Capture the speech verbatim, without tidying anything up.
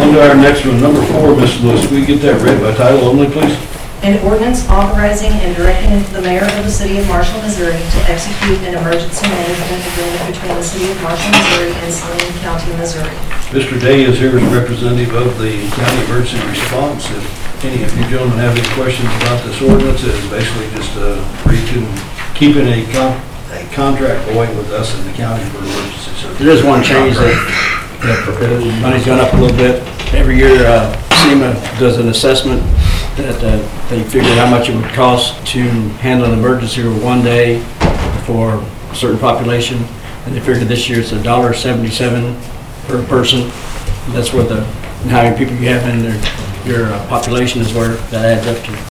on to our next one, number four, Miss Lewis. Will you get that read by title only, please? An ordinance authorizing and directing the mayor of the city of Marshall, Missouri to execute an emergency management agreement between the city of Marshall, Missouri and Saline County, Missouri. Mister Day is here as representative of the county emergency response. If any of you gentlemen have any questions about this ordinance, it is basically just uh, recon keeping a con a contract going with us in the county for emergency services. There is one change that, that the money's gone up a little bit. Every year, uh, SEMA does an assessment that uh, they figure how much it would cost to handle an emergency for one day for a certain population. And they figured this year it's a dollar seventy-seven per person. And that's where the, and how many people you have in their, your uh, population is where that adds up to.